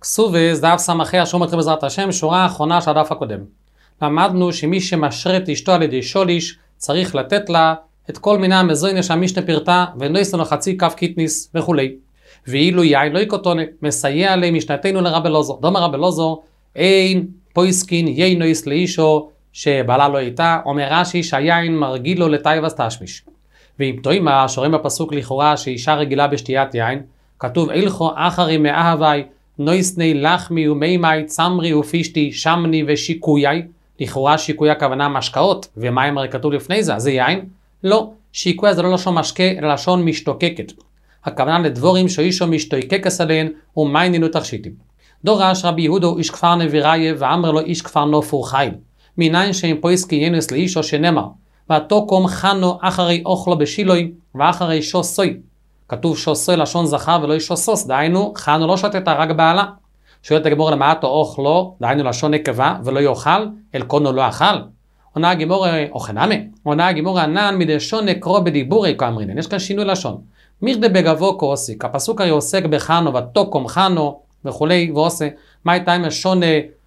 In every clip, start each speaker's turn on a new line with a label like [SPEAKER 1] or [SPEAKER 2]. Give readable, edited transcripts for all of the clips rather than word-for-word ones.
[SPEAKER 1] כסובס, דף סמכי השומות בעזרת השם, שורה האחרונה של הדף הקודם. למדנו שמי שמשרה את אשתו על ידי שוליש, צריך לתת לה את כל מיני המזוינה שהמשנה פירטה, ולא יסנו חצי כף קיטניס וכולי. ואילו יין לא יקוטונה, מסייע לי משנתנו לרב אלעזר. דומה רב אלעזר, אין פויסקין יינויס לאישו שבעלה לא איתה, אומר רש"י שהיין מרגיל לו לטייבס תשמיש. ואם תוימה, שרואים בפסוק לכאורה שאישה רגילה בשתיית יין, כתוב אילכו אחרי מאהבי, נויסני לחמי ומימי, צמרי ופישתי, שמני ושיקויי. לכאורה שיקוי הכוונה משקאות, ומים הרי כתוב לפני זה, אז זה יין? לא, שיקוי זה לא לשון משקה, אלא לשון משתוקקת. הכוונה לדבורים שאישו משתוקקס עליהן, ומיינינו תכשיטים. דורש רבי יהודו איש כפר נביראיה, ואמר לו איש כפר נופור חיל. מניין שהם פויסקי ינוס לאישו שנאמר, ותוקום חנו אחרי אוכלו בשילוי, ואחרי שוסוי. כתוב שוסוי לשון זכר ולא שוסוס, דהיינו חנו לא שתתה רק בעלה. שואלת הגמור למעטו אוכלו, דהיינו לשון נקבה, ולא יאכל, אל קונו לא אכל. עונה הגמור אוכנמי, עונה הגמור ענן מדשון נקרו בדיבורי כאמרינן, יש כאן שינוי לשון. מירדה בגבו כעוסיק, הפסוק הרי עוסק בחנו, ותוקום חנו וכולי, ועושה, מה הייתה עם לשון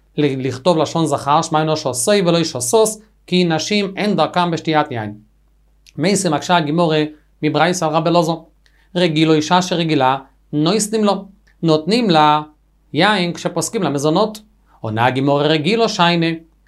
[SPEAKER 1] לכתוב לשון זכר, שמיינו שוסוי ולא שוסוס, כי נשים אין דרכם בשתיית יין. מייסה מקשה הגמור מברייס על רב אלעזר. רגיל או אישה שרגילה, נויסנים לו, נותנים לה יין כשפוסקים לה מזונות. עונה הגמור רגיל או שיינה.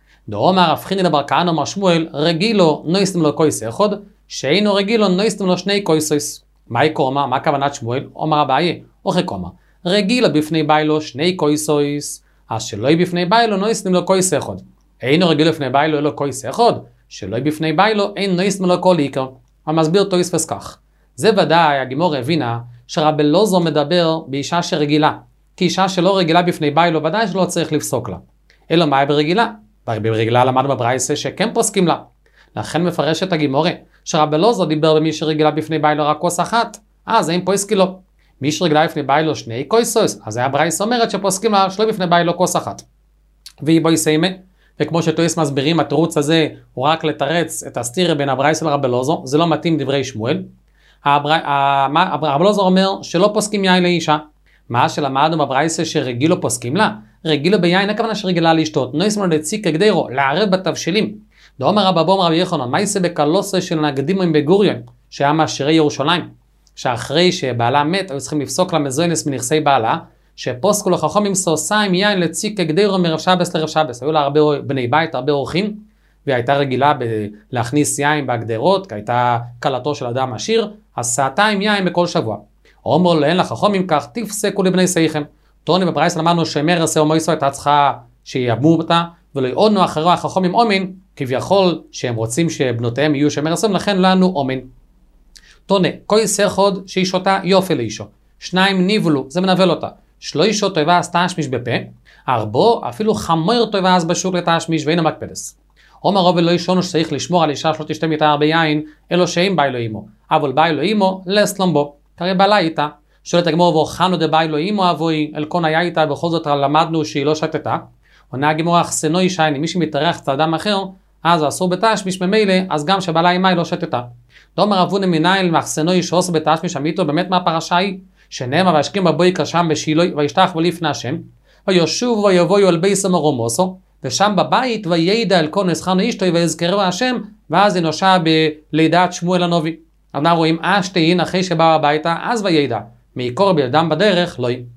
[SPEAKER 1] דאמר רב חיני בר כהנא אמר שמואל, רגילו נויסנים לו קויס אחד, שאינו רגילו נויסנים לו שני קויסויס. מה יקומה? מה כוונת שמואל? אומר אביי, אוכי קומה. רגילה בפני ביילו שני קויסויס, אז שלא יהיה בפני ביילו נויסנים לו קויס אחד. אינו רגיל לפני ביילו אלו קויס אחד, שלא יהיה בפני ביילו אין נויסנים לו כל עיקר. המסביר תויס פסקח. זה ודאי הגמור הבינה שרב אלעזר מדבר באישה שרגילה, כי אישה שלא רגילה בפני ביילו ודאי שלא צריך לפסוק לה. אלא מה היא ברגילה? ברגילה למדנו בברייסה שכן פוסקים לה. לכן מפרשת הגמור שרב אלעזר דיבר במי שרגילה בפני ביילו רק כוס אחת, אז אין פוסקי לו. מי שרגילה בפני ביילו שני כוסוס, אז הברייסה אומרת שפוסקים לה שלא בפני ביילו כוס אחת. והיא בוי סיימה, וכמו שתויס מסבירים התירוץ הזה הוא רק לתרץ את הסתירה בין הברייסה לרב אלעזר, זה לא מתאים דברי שמואל. רב אלעזר אומר שלא פוסקים יין לאישה. מה שלמדנו בברייסה שרגילו פוסקים לה? רגילו ביין הכוונה שרגילה לשתות. נויסמו לציק כגדרו, לערב בתבשילים. דאמר רב אבו רבי יחנן, מה יעשה בקלוסה של נגדימים בגוריון, שהיה מעשירי ירושלים, שאחרי שבעלה מת, היו צריכים לפסוק לה מזוינס מנכסי בעלה, שפוסקו לחכמים סוסיים יין לציק כגדרו מרב שבס לרב שבס. היו לה הרבה בני בית, הרבה אורחים, והיא הייתה רגילה להכניס יין בהגדרות, כי הייתה קלתו של אדם עשיר, אז סעתיים יין בכל שבוע. אומר להן לחכמים כך, תפסקו לבני סייכם. תוני בברייס למדנו שמרסה או מויסו הייתה צריכה שיאבמו אותה, ולא יעודנו אחרי החכמים אומן, כביכול שהם רוצים שבנותיהם יהיו שמרסה, לכן לנו אומן. תוני, כוי סרחוד שהיא שותה יופי לאישו. שניים ניבלו, זה מנבל אותה. שלוישו טובה אז תשמיש בפה, ארבו אפילו חמור טובה אז בשוק לתשמיש ואין המקפדס. אומר רב לא ישונו שצריך לשמור על אישה שלא תשתה מיתה הרבה יין, אלו שאין ביילו אימו. אבל ביילו אימו, לסלום בו. קרא בעלה איתה. שואלת הגמור ואוכנו דביילו אימו אבוי, אל קון היה איתה, בכל זאת למדנו שהיא לא שתתה. עונה הגמור אחסנו אישה, אם מישהו מתארח את האדם אחר, אז אסור בתשמיש ממילא, אז גם שבעלה אימה היא לא שתתה. דאמר אבונה מנהל מאחסנו אישה עושה בתשמיש אמיתו, באמת מהפרשה היא, שנאמר והשכים בבויקר שם בשילוי, וישתח ולפני השם, וישוב ויבואו אל בייס מרומוסו, ושם בבית וידע אל כל נסחנו אשתו ויזכרו השם, ואז אנושה בלידת שמואל הנביא. אנחנו רואים אשתהין אחרי שבא הביתה, אז וידע, מעיקור בילדם בדרך לא היא.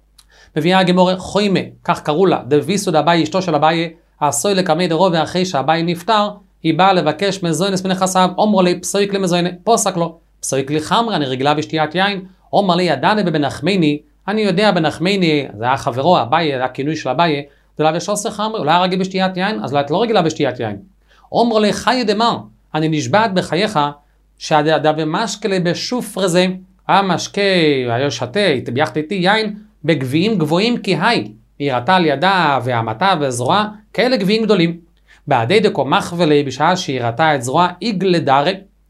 [SPEAKER 1] מביאה הגמור חוימה, כך קראו לה, דוויסו דאביי אשתו של אביי, עשוי לקמי דרו, ואחרי שאביי נפטר, היא באה לבקש מזוינס מנכסיו, אומר לי פסויק למזוינה, פוסק לו, פסויק לי חמרה, אני רגילה בשתיית יין, אומר לי ידעני בבנחמני, אני יודע בנחמני, זה היה חברו, אביי, זה הכינוי של אביי, זה לא שעושה חמרה, אולי רגיל בשתיית יין, אז את לא רגילה בשתיית יין. אומר לי חי דמר, אני נשבעת בחייך, שהדבר משקלה בשופר זה, המשקה, היה שתה, ביחד איתי יין, בגביעים גבוהים כי היא ראתה על ידה והמתה וזרוע, כאלה גביעים גדולים. בעדי דקו מחוולי, בשעה שהיא ראתה את זרוע, יגלדרה,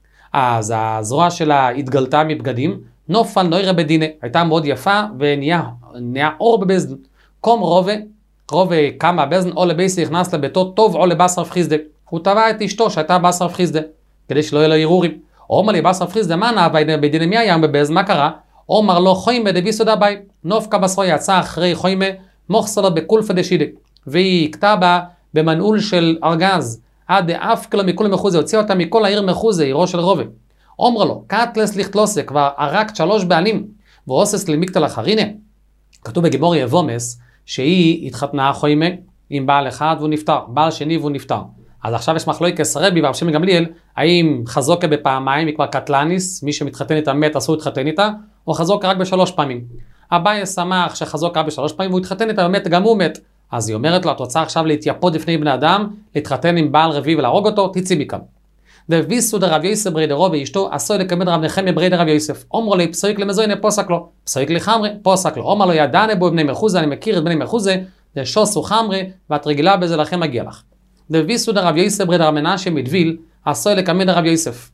[SPEAKER 1] אז הזרוע שלה התגלתה מבגדים, נופל נוירה בדינה, הייתה מאוד יפה, ונהיה אור בבזדן. קום רובה קמה בזדן, או לבייסי נכנס לביתו טוב, או לבשר פחיסדה. הוא טבע את אשתו שהייתה בשר פחיסדה, כדי שלא יהיה לו ערעורים. אומר לי בשר פחיסדה, מה נעבה בדינה מי היה בבזדן, מה קרה? אומר לו חוימה דביסו דבי, נופקה בסרו יצא אחרי חוימה, מוחסלה בקולפה דשידה, והיא הכתה בה במנעול של ארגז, עד אף כלו מכל מחוזה, הוציאה אותה מכל העיר מחוזה, עירו של רובה. אומר לו, קטלס לכתלוסה, כבר הרקת 3 בעלים, ואוסס למיקטל אחרינה. כתוב בגימור יבומס, שהיא התחתנה חוימה עם בעל אחד והוא נפטר, בעל שני והוא נפטר. אז עכשיו יש מחלוקת רבי ורב שמעון גמליאל, האם חזוקה בפעמיים היא כבר קטלניס, מי שמתחתן איתה מת אסור להתחתן איתה, או חזוקה רק ב3 פעמים. אביי שמח שחזוקה ב3 פעמים והוא התחתן איתה ומת, גם הוא מת. אז היא אומרת לו, את רוצה עכשיו להתייפות לפני בני אדם, להתחתן עם בעל רביעי ולהרוג אותו, תצאי מכאן. דוויסו דרב יוסף ברידרו ואשתו עשוי לקמד רב נחמיה ברידר רב יוסף. אומרו לי פסויק למזוינה פוסק לו, פסויק לחמרי פוסק לו. אומר לו ידענה בו בני מחוזה, אני מכיר את בני מחוזה, זה שוס וחמרי ואת רגילה בזה לכם מגיע לך. דוויסו דרב יוסף ברידר מנשה מדביל עשוי לקמד רב יוסף.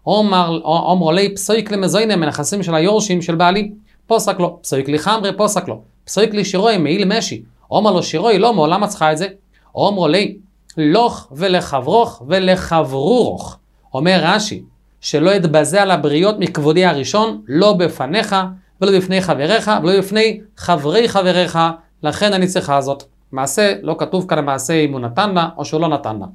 [SPEAKER 1] אומרו לי פסויק למזוינה מנכסים של היורשים של בעלי, פוסק לו, פסויק לחמרי פוסק לו, פסויק לשירוי מעיל משי. אומר לו שירוי לא מעולם מצחה את זה. אומרו לי לוך ולחברוך ולחברורוך. אומר רש"י, שלא יתבזה על הבריות מכבודי הראשון, לא בפניך ולא בפני חבריך ולא בפני חברי חבריך, לכן אני צריכה הזאת. מעשה, לא כתוב כאן מעשה אם הוא נתן לה או שהוא לא נתן לה.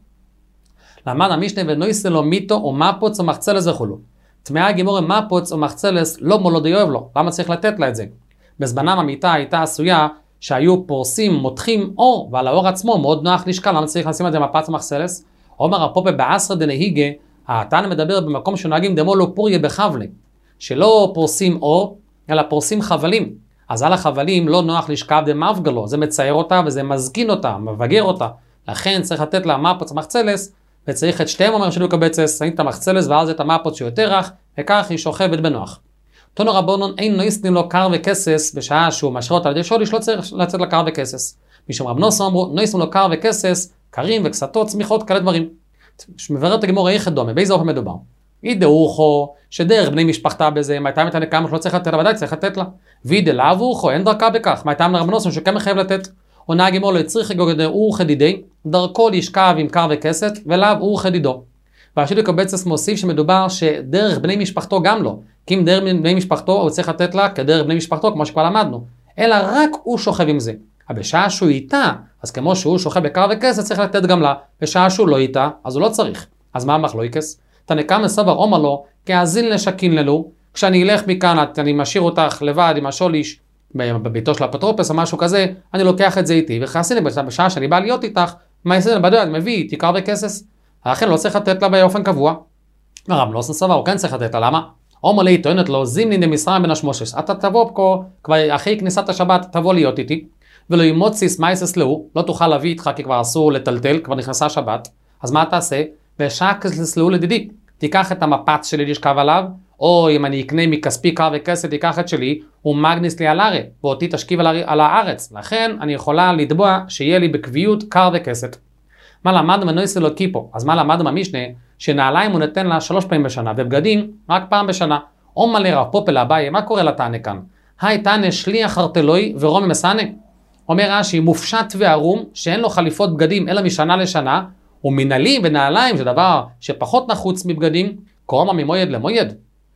[SPEAKER 1] למד המשנה ונויסה לו מיתו או מפוץ או מחצלס וכולו. תמאה גימורה מפוץ או מחצלס לא מולודי אוהב לו, למה צריך לתת לה את זה? בזמנם המיטה הייתה עשויה שהיו פורסים, מותחים אור, ועל האור עצמו מאוד נוח לשקל, למה צריך לשים את זה מפץ מחצלס? אומר הפופה בעשרה דנהיגה, התנא מדבר במקום שנוהגים דמו לא פוריה בחבלי, שלא פורסים אור, אלא פורסים חבלים. אז על החבלים לא נוח לשכב דמפגלו, זה מצייר אותה וזה מזקין אותה, מבגר אותה. לכן צריך לתת לה מפץ מחצלס, וצריך את שתיהם אומר שלו קבצס, שמים את המחצלס ואז את המפץ שיותר רך, וכך היא שוכבת בנוח. תונו רבונון אין נויסנים לו קר וכסס, בשעה שהוא משרה אותה על ידי שוליש, לא צריך לצאת לה קר וכסס. משום רב נוסו אמרו, נויסנים לו קר וכסס, קרים וקסתות, צמיחות, כאלה דברים. מבררת הגמור איך דומה, באיזה אופן מדובר? ידעוכו, שדרך בני משפחתה בזה, מה הייתה מתנה כמה שלא צריך לתת לה, ודאי צריך לתת לה. וידעוכו, אין דרכה בכך, מה הייתה מרב נוסו שכמה חייב לתת. עונה הגמור לא צריך לגודל אור חדידי, דרכו לשכב עם קר וכסת, ולאו אור חדידו. והשילוק קבצס מוסיף שמדובר שדרך בני משפחתו גם לא, כי אם דרך בני משפחתו הוא צריך לתת לה כדרך בני משפחתו, כמו שכבר למדנו, אלא רק הוא שוכב עם זה. אבל בשעה שהוא איתה, אז כמו שהוא שוכב בקר וכסת, צריך לתת גם לה. בשעה שהוא לא איתה, אז הוא לא צריך. אז מה המחלוקס? תנקם מסבר אומר לו, כאזין לשקין ללו, כשאני אלך מכאן, אני משאיר אותך לבד עם השוליש, בביתו של אפוטרופוס או משהו כזה, אני לוקח את זה איתי, וחסין בשעה שאני בא להיות איתך, מה יעשה? בדיוק, אני מביא איתי קר וכסס. לכן לא צריך לתת לה באופן קבוע. הרב לא סבר, הוא כן צריך לתת לה, למה? אומר לי, טוענת לו, זימנין דמשרה בן השמושש, אתה תבוא פה, כבר אחרי כניסת השבת, תבוא להיות איתי, ולא ימוציס מייסס לאו, לא תוכל להביא איתך, כי כבר אסור לטלטל, כבר נכנסה השבת, אז מה תעשה? ושקס לאו לדידי, תיקח את המפץ שלי לשכב עליו, או אם אני אקנה מכספי קר וכסת, תיקח את שלי, ומגניס לי על הרי, ואותי תשכיב על הארץ, לכן אני יכולה לתבוע שיהיה לי בקביעות קר וכסת. מה למדנו מנויס אלו קיפו? אז מה למדנו במשנה? שנעליים הוא נותן לה 3 פעמים בשנה, ובגדים רק פעם בשנה. אומר לרב פופה לאביי, מה קורה לתנא כאן? היי תנא שליח ארטלוי ורומי מסנא. אומר רש"י, מופשט וערום, שאין לו חליפות בגדים אלא משנה לשנה, ומנהלים ונעליים, זה דבר שפחות נחוץ מבגדים, קורמה ממויד למויד.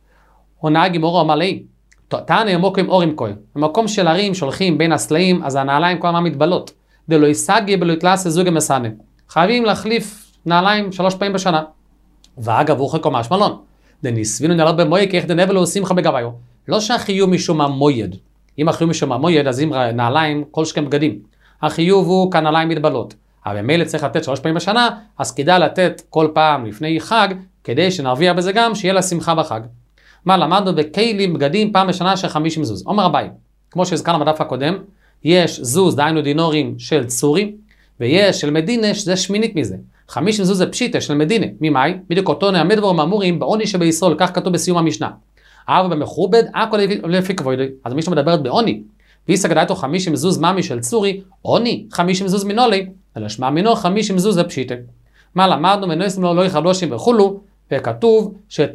[SPEAKER 1] עונה הגימורה אמר לי, תנא ימוקם אורים כהן. במקום של הרים שולחים בין הסלעים, אז הנעליים כל הזמן מתבלות. דלא יסגי בלא יתלס לזוגי מסנא. חייבים להחליף נעליים 3 פעמים בשנה. ואגב, הוא חלקו מהשמלון. דניסבינו נעלות במויד, כי איך דנבל לא עושים לך בגביו. לא שהחיוב משום המויד. אם החיוב משום המויד, אז אם נעליים, כל שכם בגדים. החיוב הוא כנעליים מתבלות. אבל מילא צריך לתת 3 פעמים בשנה, אז כדאי לתת כל פעם לפני חג, כדי שנרוויח בזה גם, שיהיה לה שמחה בחג. מה למדנו בכלים בגדים פעם בשנה של 50 זוז. אומר אביי, כמו שהזכרנו בדף הקודם, יש זוז, דהיינו דינורים של צורי, ויש של מדינה, שזה שמינית מזה. 50 זוז זה פשיטה של מדינה. ממאי? בדיוק אותו נעמד דברים אמורים בעוני שבישראל, כך כתוב בסיום המשנה. אבל במכובד, הכל לפי כבודי. אז מי שמדברת בעוני, ויסה גדאיתו 50 זוז ממי של צורי, עוני 50 זוז מנולי, אלא שמע מינו 50 זוז זה פשיטה. מה למדנו? ונועסים לו לא יחדושים וכולו, וכתוב שאת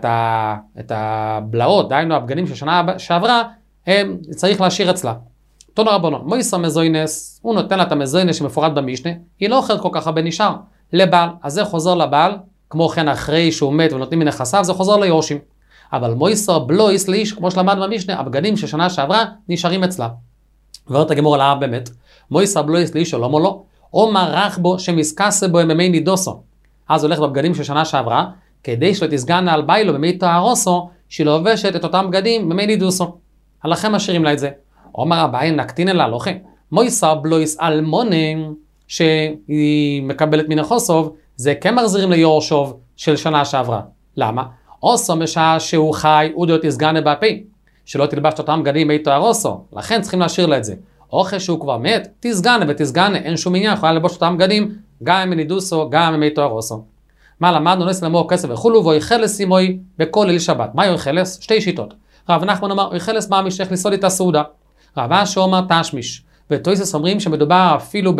[SPEAKER 1] הבלעות, דהיינו הבגדים של שנה שעברה, צריך להשאיר אצלה. תונו רבונון, מויסר מזוינס, הוא נותן לה את המזוינס שמפורט במשנה, היא לא אוכלת כל כך הרבה נשאר. לבעל, אז זה חוזר לבעל, כמו כן אחרי שהוא מת ונותנים מנכסיו, זה חוזר ליורשים. אבל מויסר בלויס לאיש, כמו שלמד במשנה, הבגדים ששנה שעברה נשארים אצלה. ועוד הגמור על הרב באמת, מויסר בלויס לאישו לא מולו, או מרח בו שמסקסה בו ממי נידוסו. אז הולך בבגדים של שנה שעברה, כדי שלא תסגנה על ביילו במי תוארוסו, שהיא לובשת את אותם בגדים במי נידוסו. עליכם משאירים לה את זה. אומר הבאים נקטין אלה לוחם. מויסר בלויס אלמונם, שהיא מקבלת מן החוסוב, זה כן מחזירים ליורשוב של שנה שעברה. למה? אוסו משעה שהוא חי, הוא דעות תסגנה בפי. שלא תלבש את אותם בגדים במי תוארוסו. לכן צריכים להשאיר לה את זה. או אחרי שהוא כבר מת, תסגנה ותסגנה, אין שום עניין, יכולה לבוש אותם בגדים, גם מנידוסו, גם ממי תוארוסו. מה למדנו? נס למור כסף וכולו, ואוי חלס אימוי בכל ליל שבת. מה יוי חלס? שתי שיטות. רב נחמן אומר, אוי חלס מה משך לסעוד את הסעודה. רב אשר אומר תשמיש. ותויסס אומרים שמדובר אפילו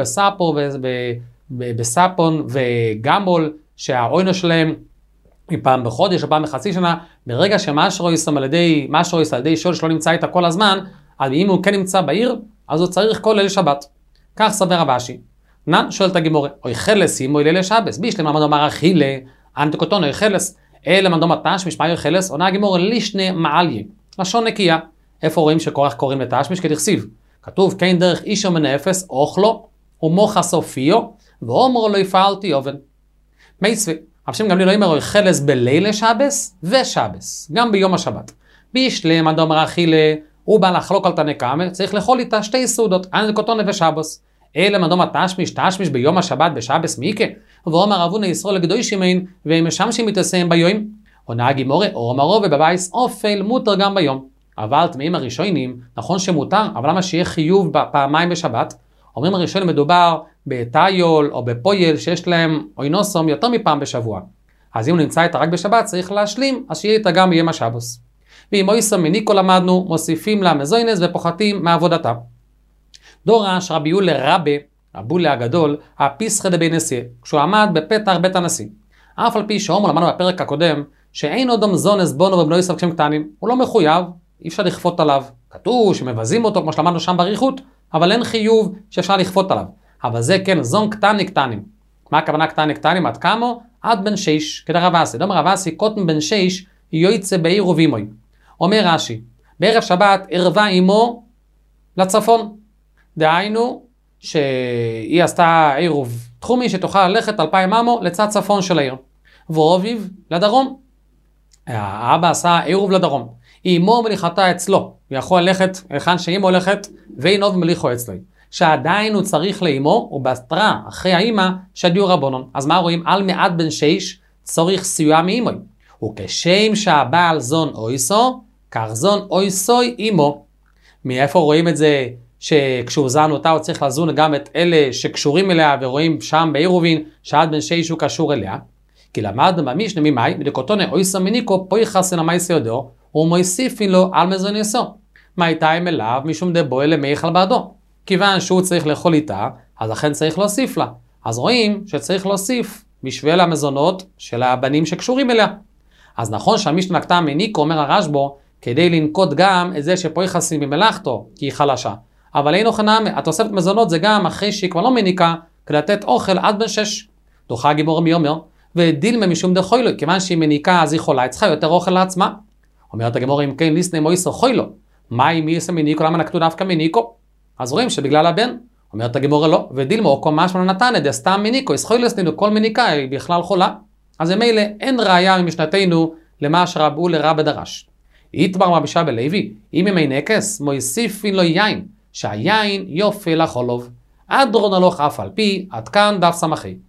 [SPEAKER 1] בספון וגמול, שהאוינו שלהם מפעם בחודש או פעם בחצי שנה, ברגע שמשרויס על ידי שול שלא נמצא איתה כל הזמן, אז אם הוא כן נמצא בעיר, אז הוא צריך כל ליל שבת. כך סבר רב אשי. נן שואל את הגימורה, אוי חלס אימו ליל שבס, בישלם למד אומר אכילה, אנטקוטון אוי חלס, אלא למד אומר תשמיש, מה אוי חלס? עונה הגימורה לישנה מעליה, לשון נקייה. איפה רואים שכורך קוראים לתשמיש? כתכסיב. כתוב, כן דרך אישו מן האפס, אוכלו, ומוחה סופיו, ואומרו לא יפעלתי אובן. מייסבי, עכשיו גם לי לא אומר אוי חלס בליל שבס ושבס, גם ביום השבת. בישלם למד אומר אכילה, הוא בא לחלוק על תנקמה, צריך לאכול איתה שתי סעודות, אנטקוטון ושבוס. אלא מדום תשמיש ביום השבת בשבס מיקה, ואומר אבונה ישראל לקדושים אין, והם משמשים מתעשיהם ביום. עונה הגימורה, אומרו ובבייס אופל מותר גם ביום. אבל תמאים הראשונים, נכון שמותר, אבל למה שיהיה חיוב פעמיים בשבת? אומרים הראשונים מדובר בתיול או בפויל שיש להם אוינוסום יותר מפעם בשבוע. אז אם הוא נמצא איתה רק בשבת צריך להשלים, אז שיהיה איתה גם ביום השבוס. ואם אויסום מניקו למדנו, מוסיפים לה מזוינס ופוחתים מעבודתה. דורש רבי יולה רבולה הגדול, הפיסחא דבי נשיא, כשהוא עמד בפתח בית הנשיא. אף על פי שאומר למדנו בפרק הקודם, שאין עוד זונס בונו ובנו ישראל כשהם קטנים, הוא לא מחויב, אי אפשר לכפות עליו. כתוב שמבזים אותו כמו שלמדנו שם בריחות, אבל אין חיוב שאפשר לכפות עליו. אבל זה כן, זון קטנים. מה הכוונה קטנים? עד כמו? עד בן 6, כדי רב אסי. דומר רב אסי, קוטן בן 6, יויצא בעיר ובימוי. אומר רש"י, בערב שבת ערבה אמו לצפון. דהיינו שהיא עשתה עירוב תחומי שתוכל ללכת 2,000 אמו לצד צפון של העיר. ואוביב לדרום. האבא עשה עירוב לדרום. אמו מליחתה אצלו. הוא יכול ללכת היכן שאמו הולכת ואינו מליחו אצלו. שעדיין הוא צריך לאמו ובסתרה אחרי האמא שדיו רבונון. אז מה רואים? על מעט בן 6 צריך סיוע מאמו. וכשם שהבעל זון אויסו, כך זון אויסוי אמו. מאיפה רואים את זה? שכשהוא זן אותה הוא צריך לזון גם את אלה שקשורים אליה ורואים שם בעירובין שעד בן 6 הוא קשור אליה. כי למדנו במשנה ממאי, מדקותונה אויסו מניקו פויחס למייס יודו ומויסיפין לו על מזוניסו. מה הייתה עם אליו משום דבו אלה מייחל בעדו. כיוון שהוא צריך לאכול איתה, אז לכן צריך להוסיף לה. אז רואים שצריך להוסיף בשביל המזונות של הבנים שקשורים אליה. אז נכון שהמשנה נקטה מניקו, אומר הרשב"א, כדי לנקוט גם את זה שפויחסים ממלאכתו, כי היא חלשה. אבל אין אוכנה, התוספת מזונות זה גם אחרי שהיא כבר לא מניקה, כדי לתת אוכל עד בן 6. דוחה גימור מי אומר, ודילמה משום דחוילו, כיוון שהיא מניקה אז היא חולה, היא צריכה יותר אוכל לעצמה. אומרת הגימור, אם כן ליסנה מויסו חוילו, מה אם היא עושה מניקו, למה נקטו דווקא מניקו? אז רואים שבגלל הבן. אומרת הגימור לא, ודילמה או קומש לא נתן, זה סתם מניקו, יש חוילסנינו, כל מניקה היא בכלל חולה. אז ממילא אין ראיה ממשנתנו למה שרבו לרב דרש. יתבר מבישה בלוי, אם ימי נקס, מויסיפין לו יין, שהיין יופי לחולוב. עד דרון הלוך אף על פי, עד כאן דף סמכי.